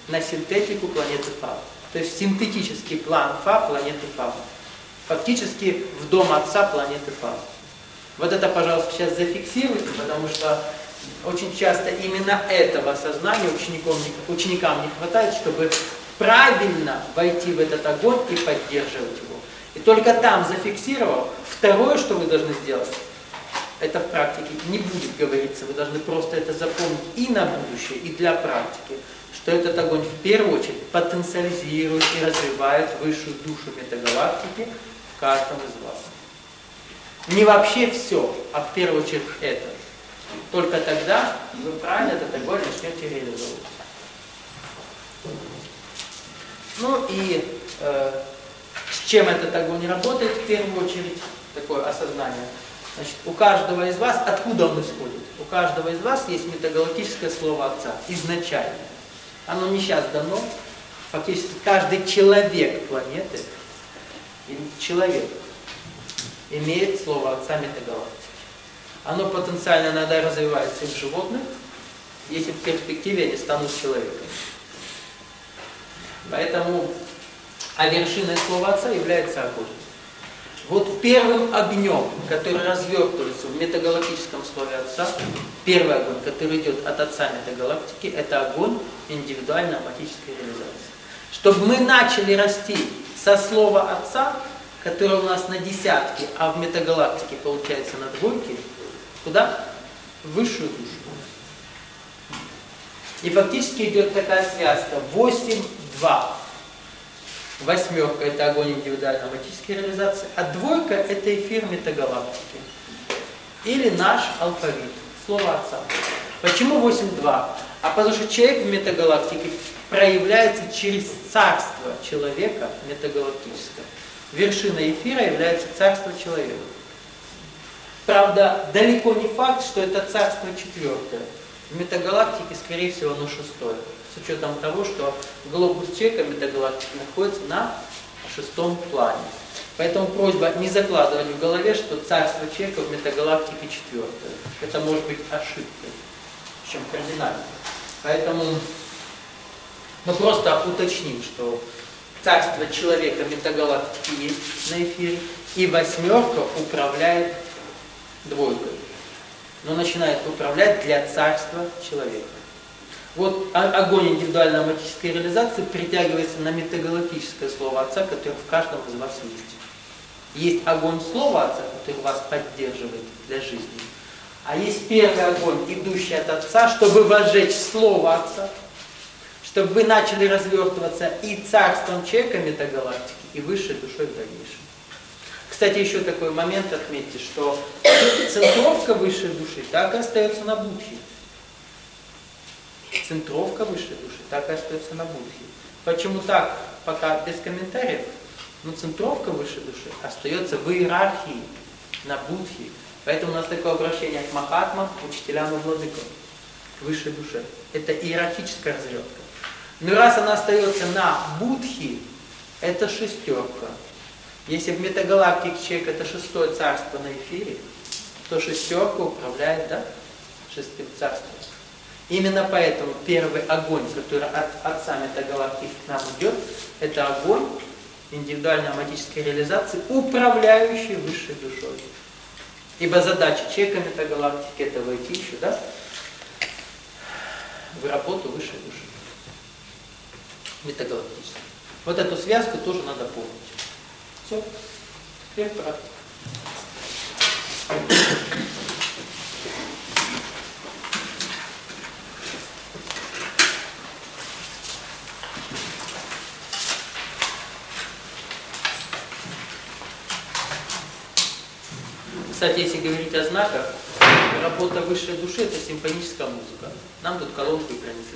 на синтетику планеты Фа. То есть синтетический план Фа планеты Фа. Фактически в дом Отца планеты Фа. Вот это, пожалуйста, сейчас зафиксируйте, потому что очень часто именно этого осознания ученикам не хватает, чтобы правильно войти в этот огонь и поддерживать его. И только там зафиксировав, второе, что вы должны сделать, это в практике не будет говориться, вы должны просто это запомнить и на будущее, и для практики, что этот огонь в первую очередь потенциализирует и развивает высшую душу метагалактики в каждом из вас. Не вообще все, а в первую очередь это. Только тогда вы правильно этот огонь начнете реализовывать. Ну и с чем этот огонь работает в первую очередь, такое осознание. Значит, у каждого из вас, откуда он исходит? У каждого из вас есть метагалактическое слово Отца, изначально. Оно не сейчас дано. Фактически каждый человек планеты, человек, имеет слово Отца метагалактики. Оно потенциально иногда развивается и в животных, если в перспективе они станут человеком. Поэтому, а вершиной слова Отца является огонь. Вот первым огнем, который развертывается в метагалактическом слове Отца, первый огонь, который идет от Отца метагалактики, это огонь индивидуальной оматической реализации. Чтобы мы начали расти со слова Отца, которое у нас на десятке, а в метагалактике получается на двойке, куда? В высшую душу. И фактически идет такая связка 8-2. Восьмерка – это огонь индивидуальной оматической реализации, а двойка – это эфир метагалактики. Или наш алфавит, слово Отца. Почему 8-2? А потому что человек в метагалактике проявляется через царство человека метагалактическое. Вершиной эфира является царство человека. Правда, далеко не факт, что это царство четвертое. В метагалактике, скорее всего, оно шестое. С учетом того, что глобус человека метагалактики находится на шестом плане. Поэтому просьба не закладывать в голове, что царство человека в метагалактике четвертое. Это может быть ошибкой, причем кардинально. Поэтому мы просто уточним, что царство человека метагалактики есть на эфире, и восьмерка управляет двойкой. Но начинает управлять для царства человека. Вот огонь индивидуальной оматической реализации притягивается на метагалактическое слово Отца, которое в каждом из вас есть. Есть огонь слова Отца, который вас поддерживает для жизни. А есть первый огонь, идущий от Отца, чтобы возжечь слово Отца, чтобы вы начали развертываться и царством человека метагалактики, и высшей душой в дальнейшем. Кстати, еще такой момент отметьте, что центровка высшей души так и остается на будхи. Центровка высшей души так и остается на будхи. Почему так? Пока без комментариев. Но центровка высшей души остается в иерархии на будхи. Поэтому у нас такое обращение к махатмам, учителям и владыкам, к высшей душе. Это иерархическая развертка. Но раз она остается на будхи, это шестерка. Если в метагалактике человек это шестое царство на эфире, то шестерка управляет, да, шестым царством. Именно поэтому первый огонь, который от Отца метагалактики к нам идет, это огонь индивидуальной оматической реализации, управляющий высшей душой. Ибо задача человека метагалактики это войти еще, да, в работу высшей души. Метагалактической. Вот эту связку тоже надо помнить. Все, теперь практика. Кстати, если говорить о знаках, работа высшей души – это симфоническая музыка. Нам тут колонку и принесли.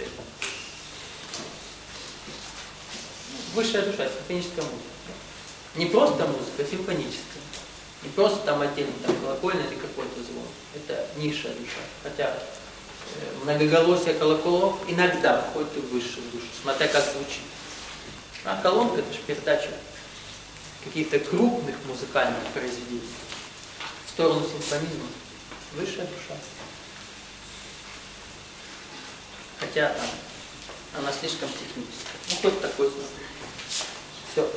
Высшая душа – симфоническая музыка. Не просто музыка, а симфоническая. Не просто там отдельно там, колокольный или какой-то звон. Это низшая душа. Хотя многоголосие колоколов иногда входит и в высшую душу, смотря как звучит. А колонка – это же передача каких-то крупных музыкальных произведений в сторону симфонизма. Высшая душа. Хотя Она слишком техническая. Ну, хоть такой знак. Все.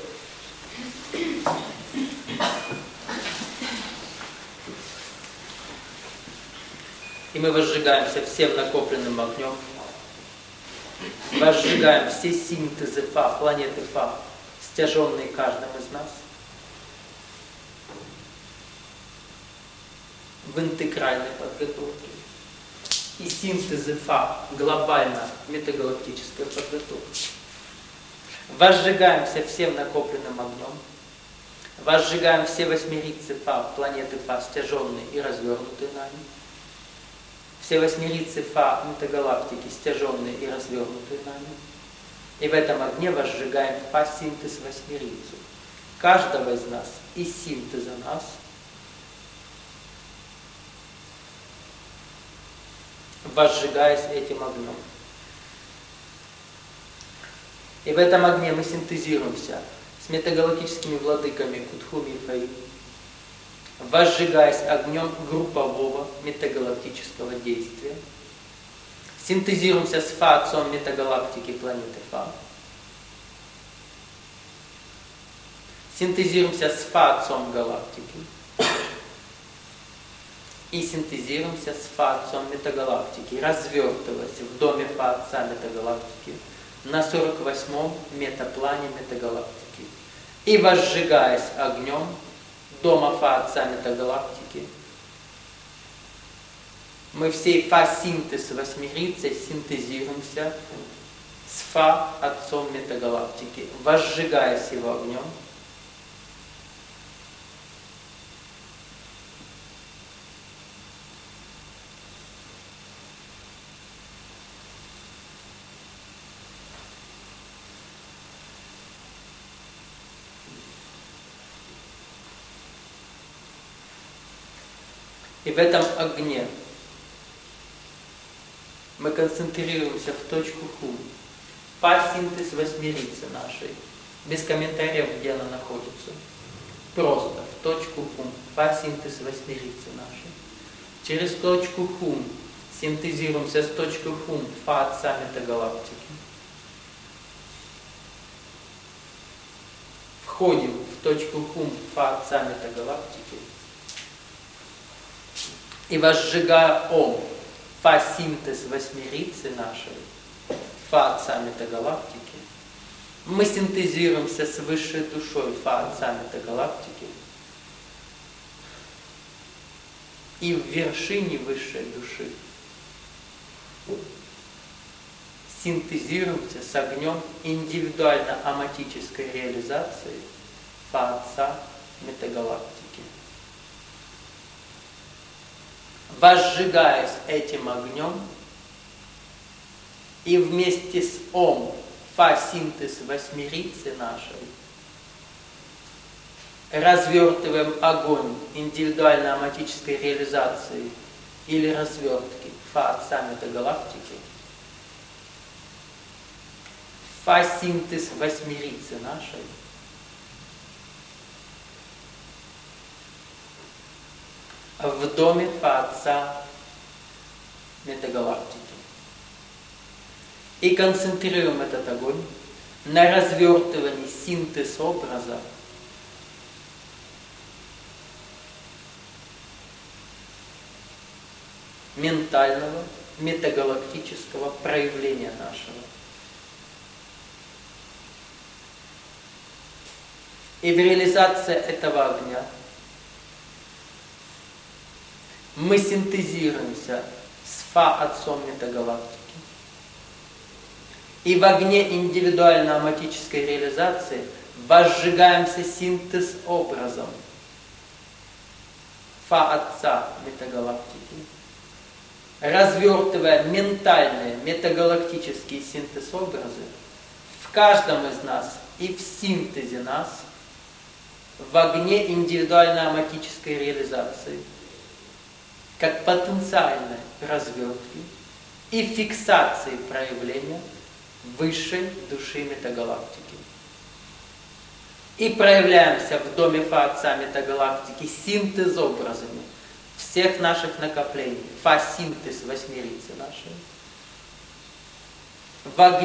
И мы возжигаемся всем накопленным огнем. Возжигаем все синтезы Фа, планеты Фа, стяженные каждым из нас. В интегральной подготовке. И синтезы Фа глобально метагалактической подготовки. Возжигаемся всем накопленным огнем. Возжигаем все восьмеридцы Фа, планеты Фа, стяженные и развернутые нами. Все восьмеридцы Фа, метагалактики, стяженные и развернутые нами. И в этом огне возжигаем Фа-синтез восьмеридцу. Каждого из нас и синтеза нас. Возжигаясь этим огнем. И в этом огне мы синтезируемся с метагалактическими владыками Кутхуми и Фаи, возжигаясь огнем группового метагалактического действия. Синтезируемся с Фа-отцом метагалактики планеты Фа. Синтезируемся с Фа-отцом галактики. И синтезируемся с Фа-отцом метагалактики, развертываясь в доме Фа-отца метагалактики на 48-м метаплане метагалактики. И возжигаясь огнем дома Фа-отца метагалактики, мы всей Фа-синтез восьмерицей синтезируемся с Фа-отцом метагалактики, возжигаясь его огнем. И в этом огне мы концентрируемся в точку Хум. Фа-синтез восьмерицы нашей. Без комментариев, где она находится. Просто в точку Хум. Фа-синтез восьмерицы нашей. Через точку Хум синтезируемся с точкой Хум Фа-отца метагалактики. Входим в точку Хум Фа-отца метагалактики. И возжигая Ом, Фа-синтез восьмерицы нашей, Фа-отца метагалактики, мы синтезируемся с высшей душой Фа-отца метагалактики и в вершине высшей души синтезируемся с огнем индивидуально-аматической реализации Фа-отца метагалактики. Возжигаясь этим огнем и вместе с Ом, Фа-синтез восьмерицы нашей, развертываем огонь индивидуально-аматической реализации или развертки Фа-отца метагалактики, Фа-синтез восьмерицы нашей, в доме Фа-отца метагалактики. И концентрируем этот огонь на развертывании синтез образа ментального, метагалактического проявления нашего. И в реализации этого огня мы синтезируемся с Фа-отцом метагалактики. И в огне индивидуально-аматической реализации возжигаемся синтез образом Фа-отца метагалактики, развертывая ментальные, метагалактические синтез-образы в каждом из нас и в синтезе нас в огне индивидуально-аматической реализации, как потенциальной развертки и фиксации проявления высшей души метагалактики. И проявляемся в доме Фа-отца метагалактики синтез-образами всех наших накоплений, Фа-синтез восьмерицы нашей. В огне